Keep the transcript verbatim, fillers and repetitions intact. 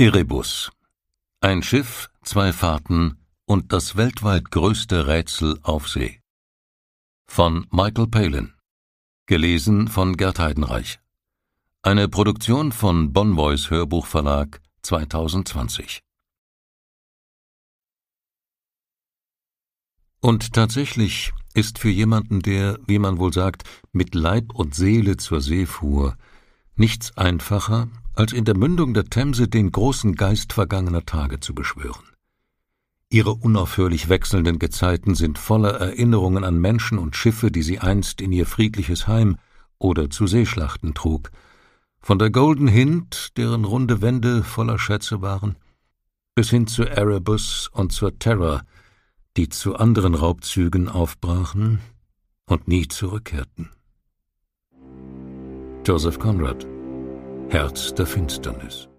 Erebus. Ein Schiff, zwei Fahrten und das weltweit größte Rätsel auf See. Von Michael Palin. Gelesen von Gerd Heidenreich. Eine Produktion von Bonvoice Hörbuchverlag zweitausendzwanzig. Und tatsächlich ist für jemanden, der, wie man wohl sagt, mit Leib und Seele zur See fuhr, nichts einfacher, als in der Mündung der Themse den großen Geist vergangener Tage zu beschwören. Ihre unaufhörlich wechselnden Gezeiten sind voller Erinnerungen an Menschen und Schiffe, die sie einst in ihr friedliches Heim oder zu Seeschlachten trug, von der Golden Hind, deren runde Wände voller Schätze waren, bis hin zur Erebus und zur Terror, die zu anderen Raubzügen aufbrachen und nie zurückkehrten. Joseph Conrad, Herz der Finsternis.